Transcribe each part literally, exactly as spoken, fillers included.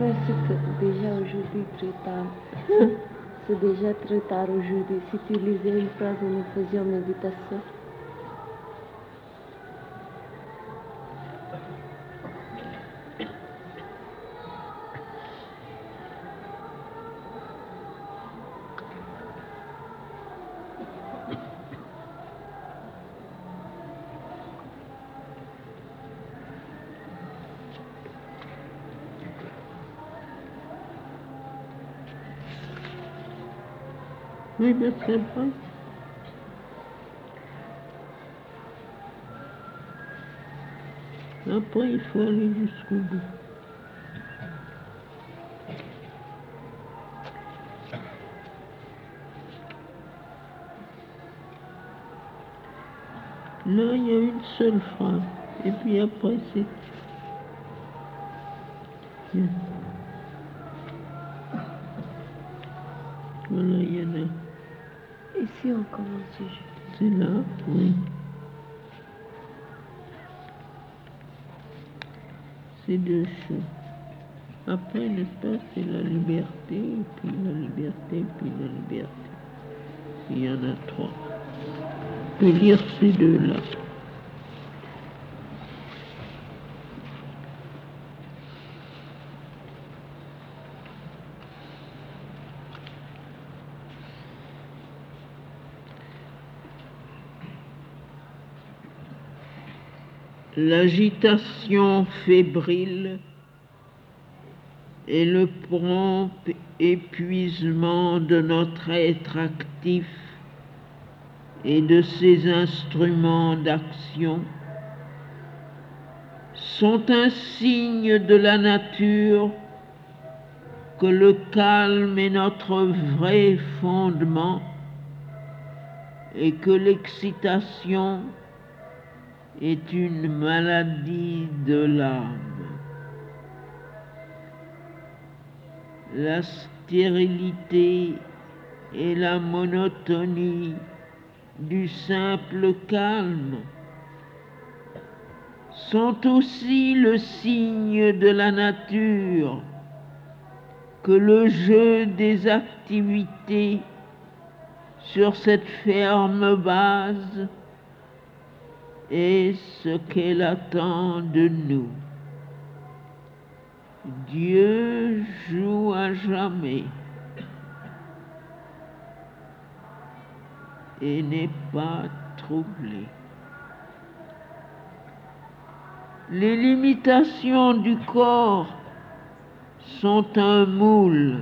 Mais c'est déjà aujourd'hui très tard. C'est déjà très tard aujourd'hui. Si tu lisais une phrase, nous faisions méditation. Oui, mais c'est vrai. Après, il faut aller jusqu'au bout. Là, il y a une seule phrase. Et puis après, c'est... Bien. Voilà, il y en a. Ici, on commence juste. C'est là, oui. C'est deux choses. Après, n'est-ce pas, c'est la liberté, et puis la liberté, et puis la liberté. Il y en a trois. Je peux lire ces deux-là. L'agitation fébrile et le prompt épuisement de notre être actif et de ses instruments d'action sont un signe de la nature que le calme est notre vrai fondement et que l'excitation est une maladie de l'âme. La stérilité et la monotonie du simple calme sont aussi le signe de la nature que le jeu des activités sur cette ferme base est ce qu'elle attend de nous. Dieu joue à jamais et n'est pas troublé. Les limitations du corps sont un moule.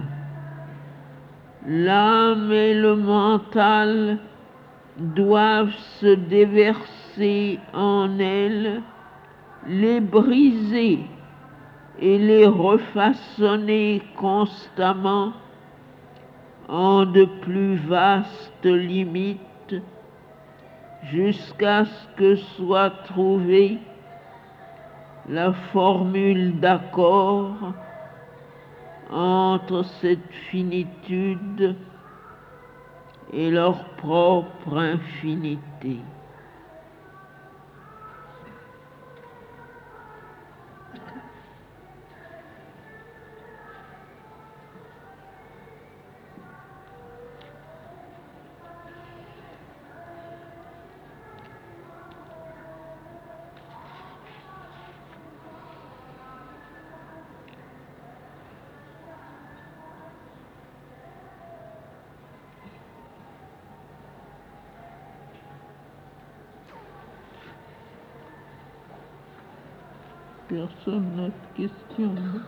L'âme et le mental doivent se déverser en elle, les briser et les refaçonner constamment en de plus vastes limites jusqu'à ce que soit trouvée la formule d'accord entre cette finitude et leur propre infinité. Personne n'a de questions. Non?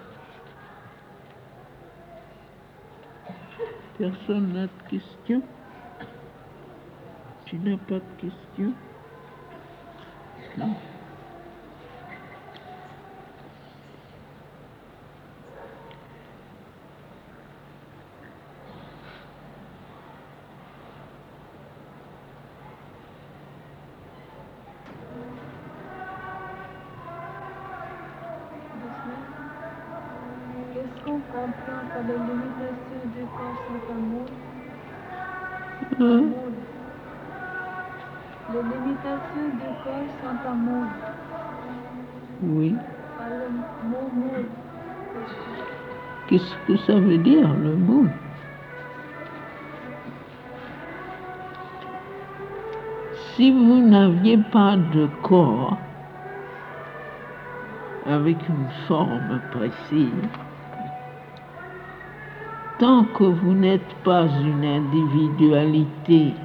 Personne n'a de questions? Tu n'as pas de questions? Non. Qu'est-ce qu'on comprend par les limitations du corps sont un moule? Hein? Moule. Les limitations du corps sont un moule. Oui. Par le mot moule. Qu'est-ce que ça veut dire, le moule? Si vous n'aviez pas de corps avec une forme précise, tant que vous n'êtes pas une individualité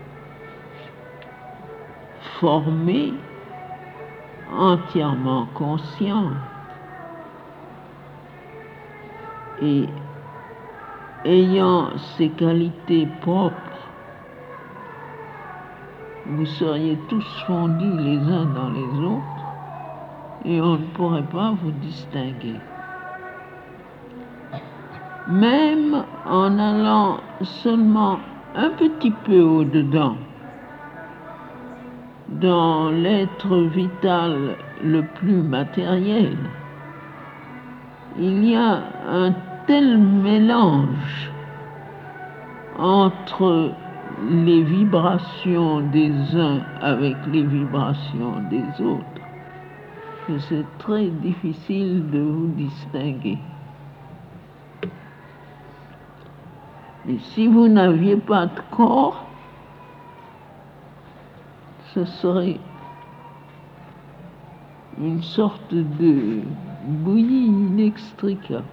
formée, entièrement consciente et ayant ses qualités propres, vous seriez tous fondus les uns dans les autres et on ne pourrait pas vous distinguer. Même en allant seulement un petit peu au-dedans, dans l'être vital le plus matériel, il y a un tel mélange entre les vibrations des uns avec les vibrations des autres que c'est très difficile de vous distinguer. Et si vous n'aviez pas de corps, ce serait une sorte de bouillie inextricable.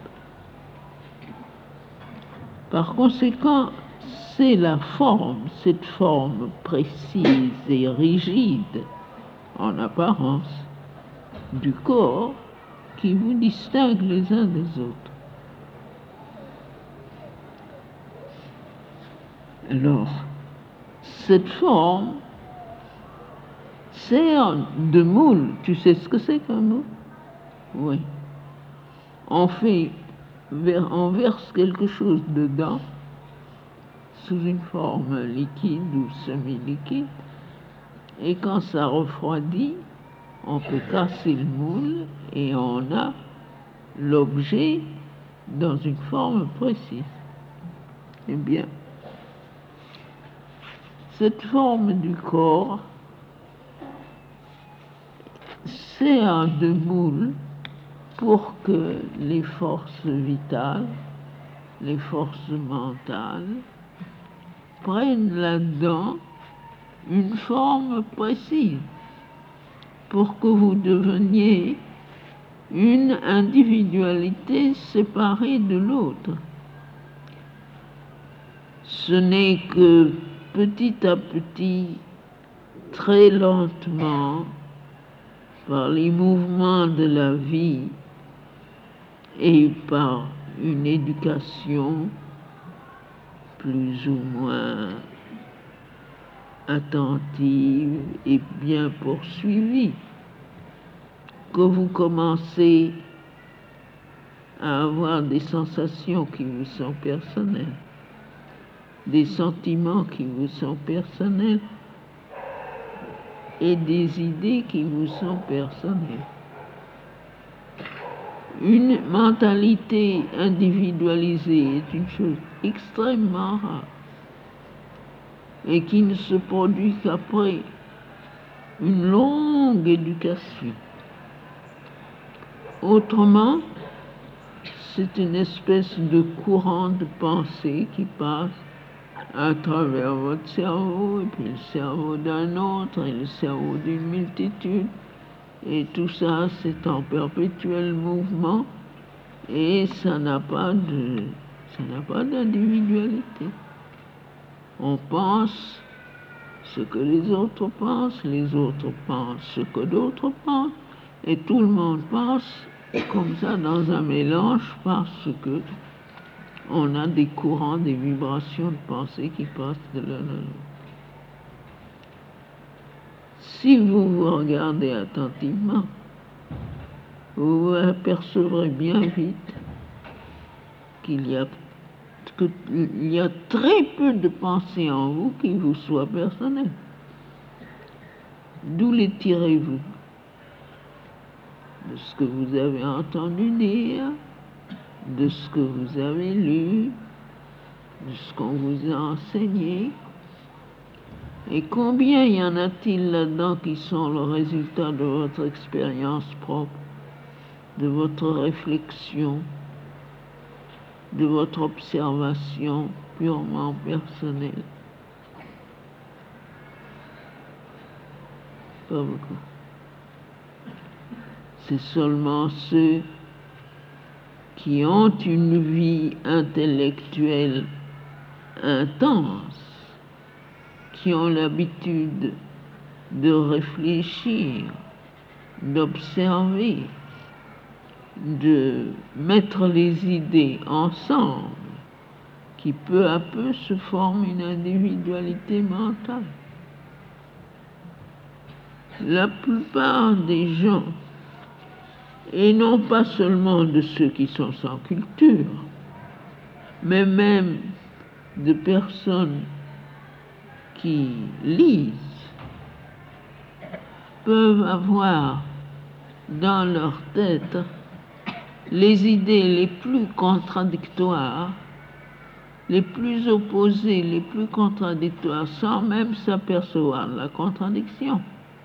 Par conséquent, c'est la forme, cette forme précise et rigide, en apparence, du corps qui vous distingue les uns des autres. Alors, cette forme sert de moule. Tu sais ce que c'est qu'un moule? Oui. On fait, on verse quelque chose dedans, sous une forme liquide ou semi-liquide, et quand ça refroidit, on peut casser le moule et on a l'objet dans une forme précise. Eh bien, cette forme du corps sert de moule pour que les forces vitales, les forces mentales, prennent là-dedans une forme précise pour que vous deveniez une individualité séparée de l'autre. Ce n'est que petit à petit, très lentement, par les mouvements de la vie et par une éducation plus ou moins attentive et bien poursuivie, que vous commencez à avoir des sensations qui vous sont personnelles, des sentiments qui vous sont personnels et des idées qui vous sont personnelles. Une mentalité individualisée est une chose extrêmement rare et qui ne se produit qu'après une longue éducation. Autrement, c'est une espèce de courant de pensée qui passe à travers votre cerveau, et puis le cerveau d'un autre, et le cerveau d'une multitude, et tout ça, c'est en perpétuel mouvement, et ça n'a pas de, ça n'a pas d'individualité. On pense ce que les autres pensent, les autres pensent ce que d'autres pensent, et tout le monde pense comme ça dans un mélange parce que on a des courants, des vibrations de pensée qui passent de l'un à l'autre. Si vous vous regardez attentivement, vous vous apercevrez bien vite qu'il y a, que, il y a très peu de pensées en vous qui vous soient personnelles. D'où les tirez-vous? De ce que vous avez entendu dire, de ce que vous avez lu, de ce qu'on vous a enseigné. Et combien y en a-t-il là-dedans qui sont le résultat de votre expérience propre, de votre réflexion, de votre observation purement personnelle. Pas beaucoup. C'est seulement ceux qui ont une vie intellectuelle intense, qui ont l'habitude de réfléchir, d'observer, de mettre les idées ensemble, qui peu à peu se forment une individualité mentale. La plupart des gens, et non pas seulement de ceux qui sont sans culture, mais même de personnes qui lisent, peuvent avoir dans leur tête les idées les plus contradictoires, les plus opposées, les plus contradictoires, sans même s'apercevoir de la contradiction.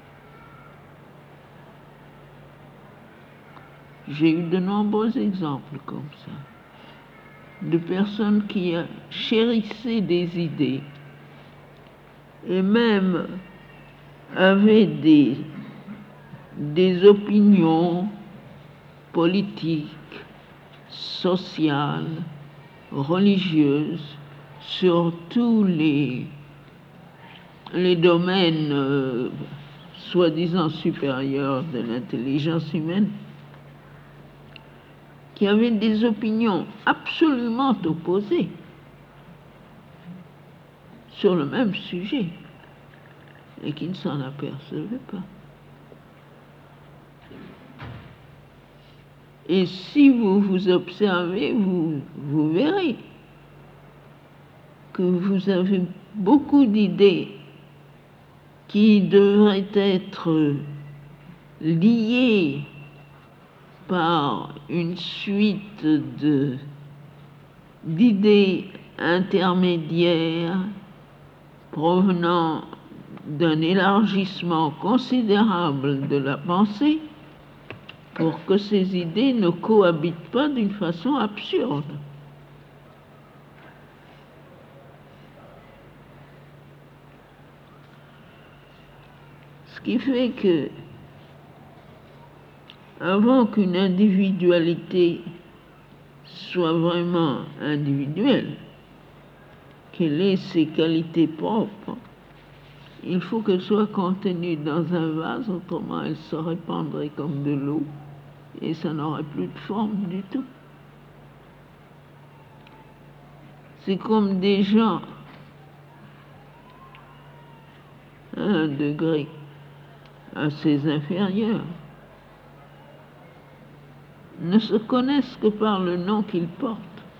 J'ai eu de nombreux exemples comme ça, de personnes qui chérissaient des idées et même avaient des, des opinions politiques, sociales, religieuses, sur tous les, les domaines euh, soi-disant supérieurs de l'intelligence humaine, qui avaient des opinions absolument opposées sur le même sujet et qui ne s'en apercevaient pas. Et si vous vous observez, vous, vous verrez que vous avez beaucoup d'idées qui devraient être liées par une suite de, d'idées intermédiaires provenant d'un élargissement considérable de la pensée, pour que ces idées ne cohabitent pas d'une façon absurde. Ce qui fait que, avant qu'une individualité soit vraiment individuelle, qu'elle ait ses qualités propres, il faut qu'elle soit contenue dans un vase, autrement elle se répandrait comme de l'eau et ça n'aurait plus de forme du tout. C'est comme des gens à un degré assez inférieur ne se connaissent que par le nom qu'ils portent.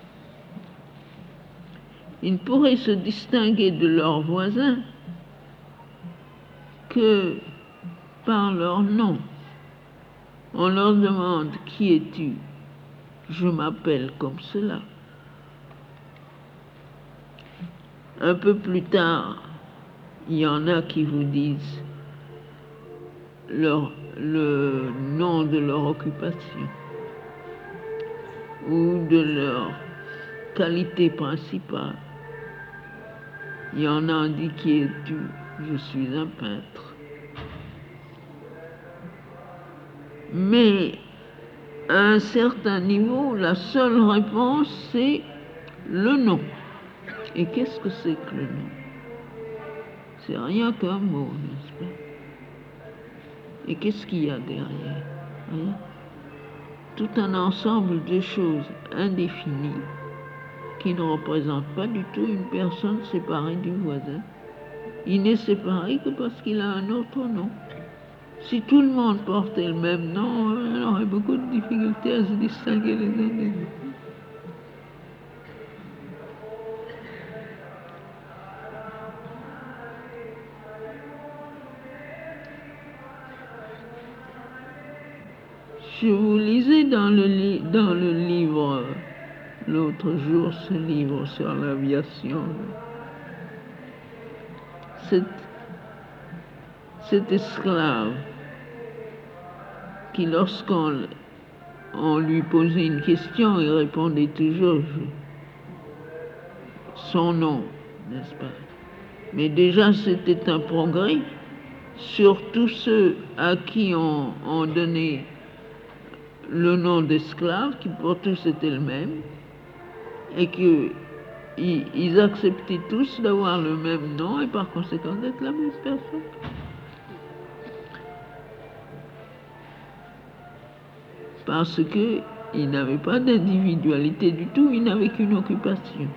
Ils ne pourraient se distinguer de leurs voisins que par leur nom. On leur demande « Qui es-tu » ? Je m'appelle comme cela. Un peu plus tard, il y en a qui vous disent leur, le nom de leur occupation ou de leur qualité principale. Il y en a qui dit « Qui es-tu » ? Je suis un peintre. Mais à un certain niveau, la seule réponse, c'est le nom. Et qu'est-ce que c'est que le nom? C'est rien qu'un mot, n'est-ce pas? Et qu'est-ce qu'il y a derrière? Rien. Tout un ensemble de choses indéfinies qui ne représentent pas du tout une personne séparée du voisin. Il n'est séparé que parce qu'il a un autre nom. Si tout le monde portait le même nom, on aurait beaucoup de difficultés à se distinguer les uns des autres. Je vous lisais dans le, li dans le livre, l'autre jour, ce livre sur l'aviation. Cet, cet esclave qui, lorsqu'on on lui posait une question, il répondait toujours son nom, n'est-ce pas? Mais déjà, c'était un progrès sur tous ceux à qui on, on donnait le nom d'esclave, qui pour tous était le même, et qu'ils ils acceptaient tous d'avoir le même nom et par conséquent d'être la même personne. Parce qu'ils n'avaient pas d'individualité du tout, ils n'avaient qu'une occupation.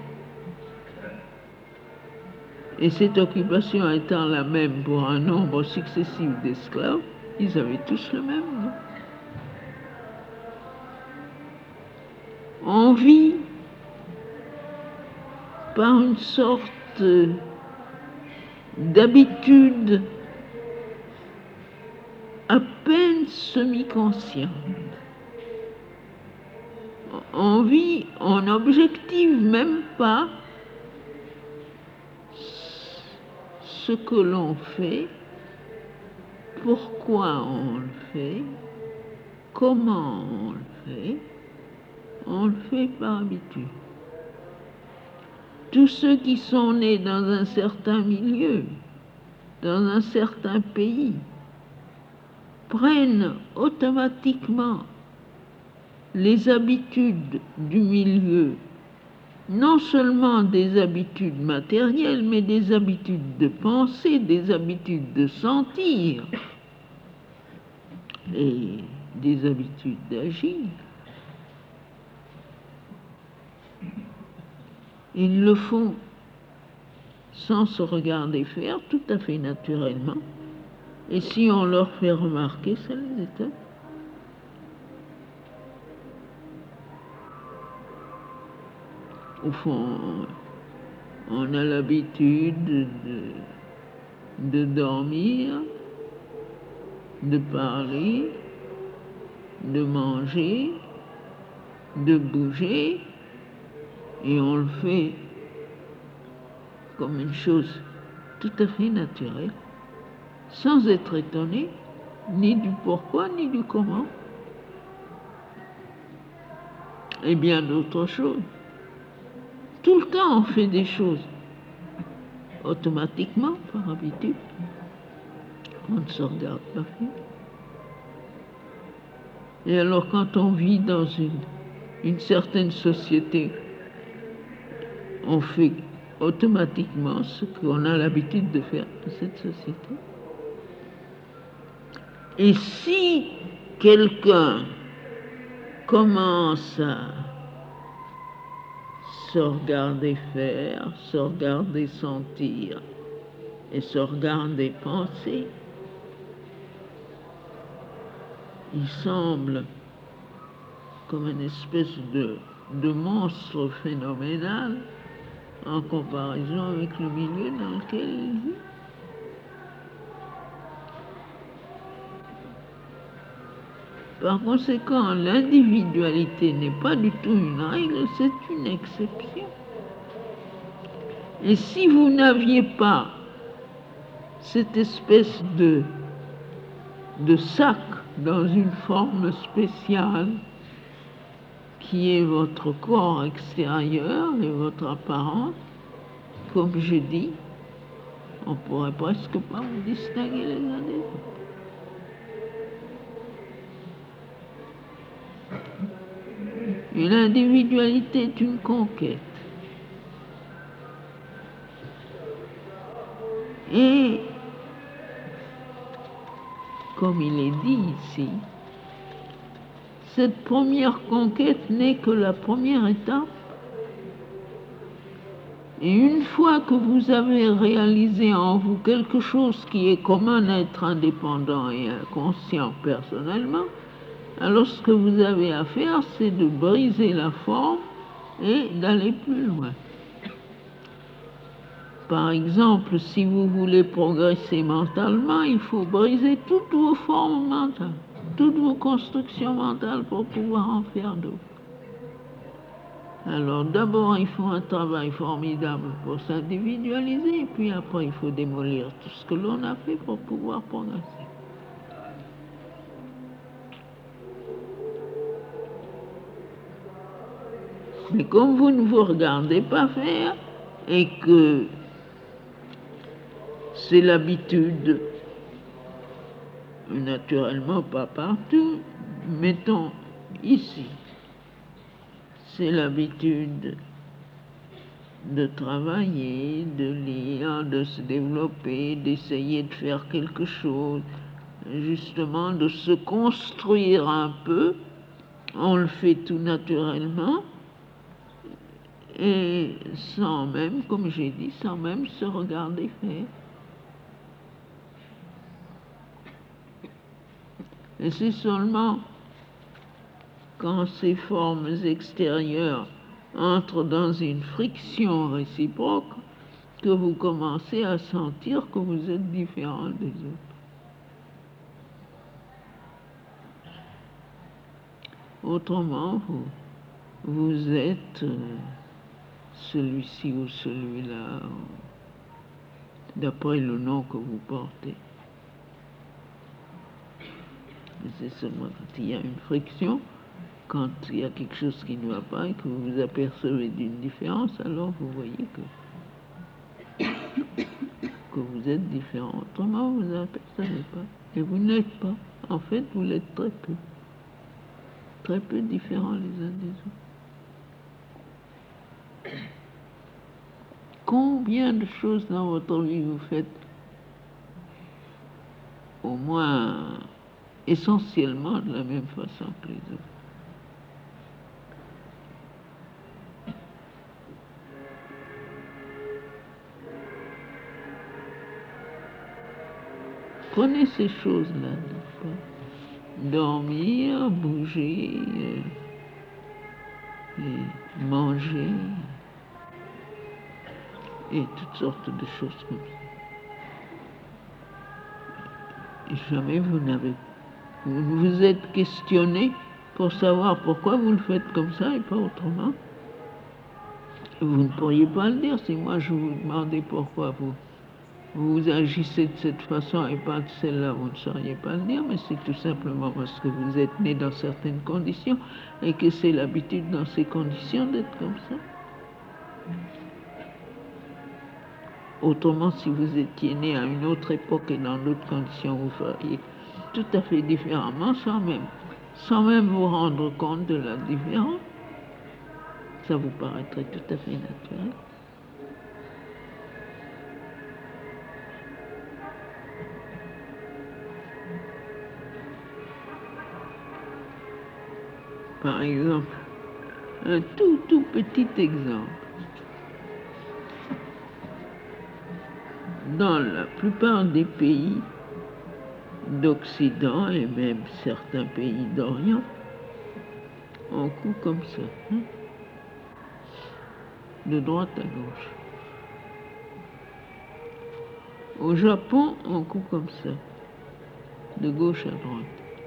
Et cette occupation étant la même pour un nombre successif d'esclaves, ils avaient tous le même nom. On vit par une sorte d'habitude à peine semi-consciente. On vit, on n'objective même pas ce que l'on fait, pourquoi on le fait, comment on le fait. On le fait par habitude. Tous ceux qui sont nés dans un certain milieu, dans un certain pays, prennent automatiquement les habitudes du milieu, non seulement des habitudes matérielles, mais des habitudes de penser, des habitudes de sentir et des habitudes d'agir. Ils le font sans se regarder faire, tout à fait naturellement. Et si on leur fait remarquer, ça les étonne. Au fond, on a l'habitude de, de dormir, de parler, de manger, de bouger, et on le fait comme une chose tout à fait naturelle, sans être étonné, ni du pourquoi, ni du comment, et bien d'autres choses. Tout le temps, on fait des choses automatiquement, par habitude. On ne se regarde pas faire. Et alors, quand on vit dans une, une certaine société, on fait automatiquement ce qu'on a l'habitude de faire dans cette société. Et si quelqu'un commence à se regarder faire, se regarder sentir et se regarder penser, il semble comme une espèce de, de monstre phénoménal en comparaison avec le milieu dans lequel il vit. Par conséquent, l'individualité n'est pas du tout une règle, c'est une exception. Et si vous n'aviez pas cette espèce de, de sac dans une forme spéciale qui est votre corps extérieur et votre apparence, comme je dis, on ne pourrait presque pas vous distinguer les uns des autres. Et l'individualité est une conquête. Et, comme il est dit ici, cette première conquête n'est que la première étape. Et une fois que vous avez réalisé en vous quelque chose qui est comme un être indépendant et inconscient personnellement, alors ce que vous avez à faire, c'est de briser la forme et d'aller plus loin. Par exemple, si vous voulez progresser mentalement, il faut briser toutes vos formes mentales, toutes vos constructions mentales pour pouvoir en faire d'autres. Alors d'abord, il faut un travail formidable pour s'individualiser, et puis après, il faut démolir tout ce que l'on a fait pour pouvoir progresser. Mais comme vous ne vous regardez pas faire et que c'est l'habitude, naturellement pas partout, mettons ici, c'est l'habitude de travailler, de lire, de se développer, d'essayer de faire quelque chose, justement de se construire un peu. On le fait tout naturellement et sans même, comme j'ai dit, sans même se regarder faire. Et c'est seulement quand ces formes extérieures entrent dans une friction réciproque que vous commencez à sentir que vous êtes différent des autres. Autrement, vous, vous êtes celui-ci ou celui-là, d'après le nom que vous portez. C'est seulement quand il y a une friction, quand il y a quelque chose qui ne va pas et que vous vous apercevez d'une différence, alors vous voyez que, que vous êtes différent. Autrement, vous n'apercevez pas. Et vous n'êtes pas. En fait, vous l'êtes très peu. Très peu différents les uns des autres. Combien de choses dans votre vie vous faites au moins essentiellement de la même façon que les autres? Prenez ces choses-là, n'est-ce pas? Dormir, bouger, et manger, et toutes sortes de choses comme ça. Et jamais vous n'avez, vous vous êtes questionné pour savoir pourquoi vous le faites comme ça et pas autrement. Vous ne pourriez pas le dire si moi je vous demandais pourquoi vous vous agissez de cette façon et pas de celle-là, vous ne sauriez pas le dire, mais c'est tout simplement parce que vous êtes né dans certaines conditions et que c'est l'habitude dans ces conditions d'être comme ça. Autrement, si vous étiez né à une autre époque et dans d'autres conditions, vous feriez tout à fait différemment sans même, sans même vous rendre compte de la différence. Ça vous paraîtrait tout à fait naturel. Par exemple, un tout tout petit exemple. Dans la plupart des pays d'Occident et même certains pays d'Orient, on coud comme ça, hein, de droite à gauche. Au Japon, on coud comme ça, de gauche à droite.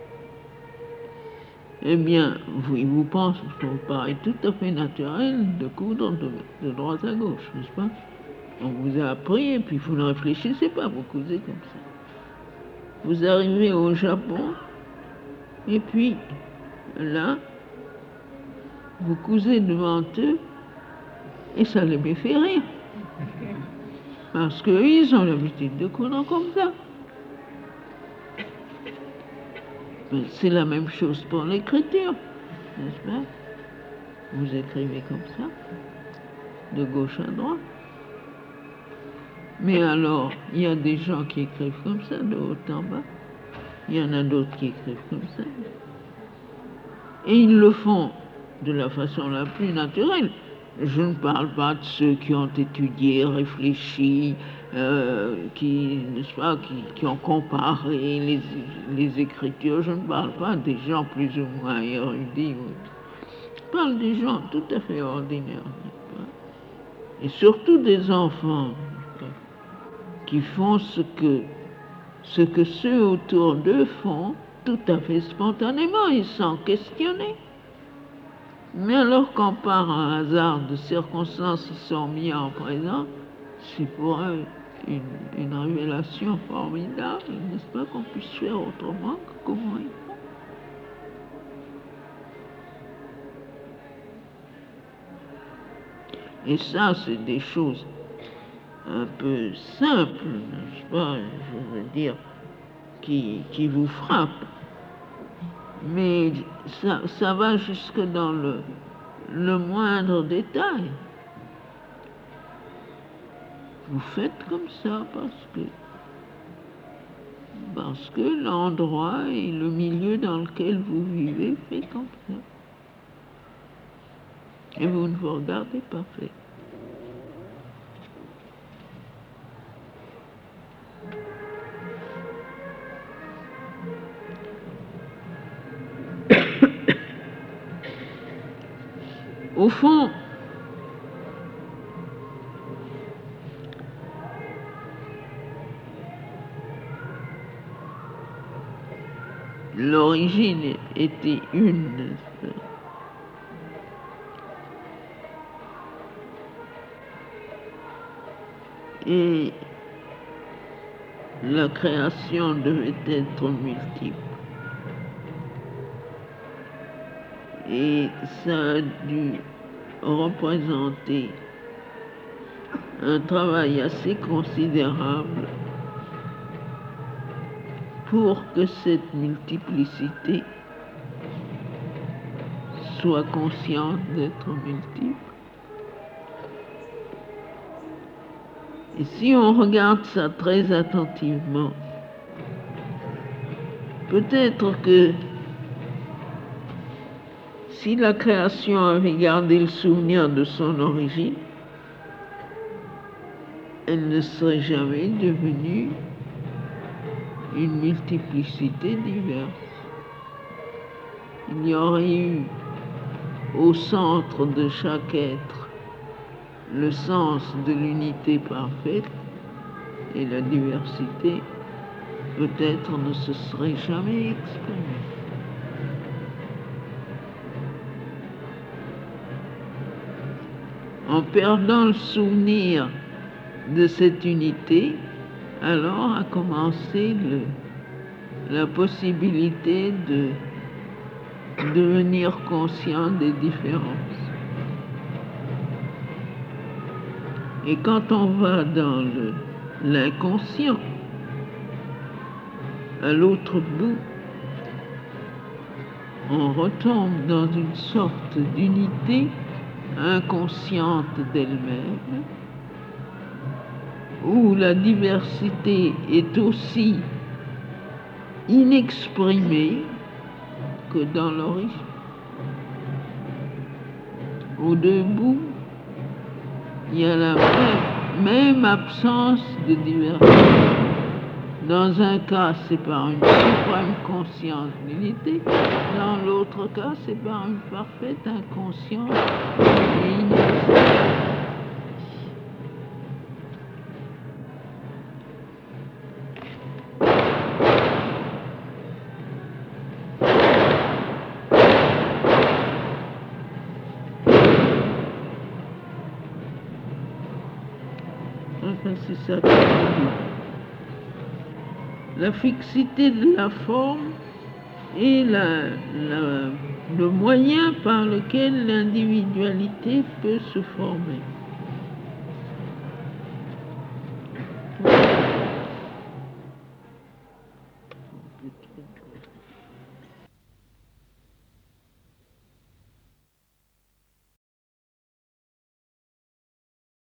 Eh bien, vous, il vous pense, ça vous paraît tout à fait naturel de coudre de, de droite à gauche, n'est-ce pas? On vous a appris et puis vous ne réfléchissez pas, vous cousez comme ça. Vous arrivez au Japon et puis là, vous cousez devant eux et ça les fait rire. Parce qu'eux, ils ont l'habitude de coudre comme ça. Mais c'est la même chose pour l'écriture, n'est-ce pas? Vous écrivez comme ça, de gauche à droite. Mais alors, il y a des gens qui écrivent comme ça, de haut en bas. Il y en a d'autres qui écrivent comme ça. Et ils le font de la façon la plus naturelle. Je ne parle pas de ceux qui ont étudié, réfléchi, euh, qui, n'est-ce pas, qui, qui ont comparé les, les écritures. Je ne parle pas des gens plus ou moins érudits. Je parle des gens tout à fait ordinaires, n'est-ce pas? Et surtout des enfants qui font ce que, ce que ceux autour d'eux font tout à fait spontanément et sans questionner. Mais alors quand par un hasard de circonstances ils sont mis en présence, c'est pour eux une, une révélation formidable, n'est-ce pas, qu'on puisse faire autrement que comment ils font. Et ça, c'est des choses un peu simples, n'est-ce pas, je veux dire, qui, qui vous frappent. Mais ça, ça va jusque dans le, le moindre détail. Vous faites comme ça parce que parce que l'endroit et le milieu dans lequel vous vivez fait comme ça. Et vous ne vous regardez pas faire. Au fond, l'origine était une, n'est-ce pas? Et la création devait être multiple. Et ça a dû représenter un travail assez considérable pour que cette multiplicité soit consciente d'être multiple. Et si on regarde ça très attentivement, peut-être que si la création avait gardé le souvenir de son origine, elle ne serait jamais devenue une multiplicité diverse. Il y aurait eu au centre de chaque être le sens de l'unité parfaite et la diversité peut-être ne se serait jamais exprimée. En perdant le souvenir de cette unité, alors a commencé le, la possibilité de devenir conscient des différences. Et quand on va dans le, l'inconscient, à l'autre bout, on retombe dans une sorte d'unité inconsciente d'elle-même, où la diversité est aussi inexprimée que dans l'origine. Aux deux bouts, il y a la même, même absence de diversité. Dans un cas, c'est par une suprême conscience d'unité. Dans l'autre cas, c'est par une parfaite inconscience et inexistence. Enfin, c'est ça que je veux dire. La fixité de la forme est la, la, le moyen par lequel l'individualité peut se former. Peut-être